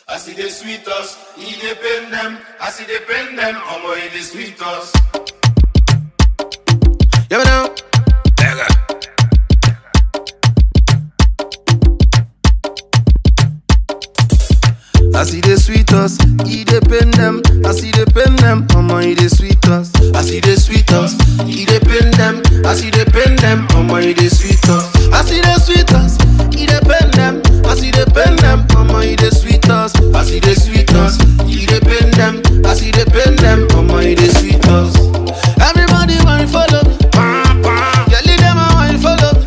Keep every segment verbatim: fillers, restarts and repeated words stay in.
I see the sweet us, he dey pain them. I see the pain them, omo he dey sweet us. Yeah, me now. I see the sweet us, he dey pain them. I see the pain them, omo he dey sweet us. I see the sweet us, he dey pain them. I see the pain them, omo he dey sweet us. I see the sweet us, he dey pain them. I see the pain them, omo he dey sweet us. I see the sweet us, he dey pain them. I see the pain them, omo he dey sweet us. Everybody want follow me, yeah, lead them a want follow me.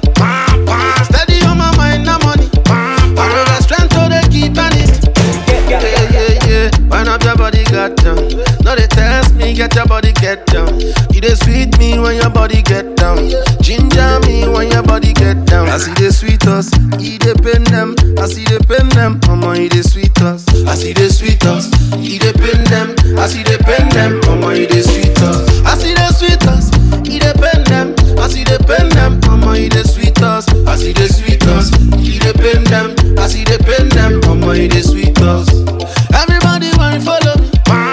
Steady on my mind, no money. I know the strength so they keep running. Yeah, yeah, yeah. Wind up your body, got down. No, they test me, get your body, get down. You dey sweet me when your body get down. Ginger me when your body get down. I see the sweet us, he dey pain them. I see the pain them, omo he dey sweet us. I see the sweet us, he dey pain them. I see the pain them, omo he dey sweet us. I see the sweet us, he dey pain them. I see the pain them, omo he dey sweet us. I see the sweet us, he dey pain them. I see the pain them, omo he dey sweet us. Everybody want follow me,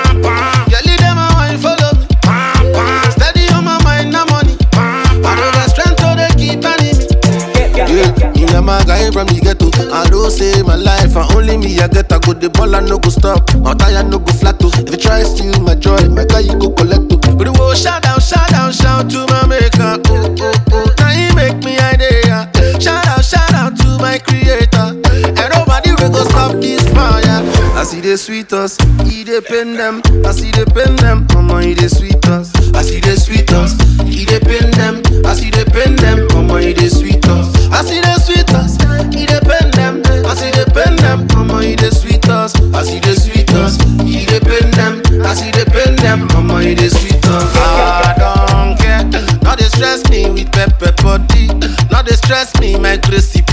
yeah, lead them a want follow me. Steady on my mind, no money. I know the strength so they keep running me. Yeah, you know my guy from the ghetto. I don't say my life, and only me I get a good. The ball I no go stop, my tire no go flat too. If you try steal my joy, my guy you go collect too. But the world shout out, shout out, shout to my maker. Oh oh oh, now he make me idea. Shout out, shout out to my creator. And nobody will go stop this fire. I see the sweet us, he dey pain them. I see the pain them, omo he dey sweet us. I see the sweet us, he dey pain them. I see the pain them, omo he dey sweet us. I see the sweet us, he dey pain them. I see the pain them, omo he dey sweet us. I see the sweet us, he dey pain them. I see the pain them, omo he dey sweet us. I don't care, not they stress me with pepper body. Not they stress me, my crazy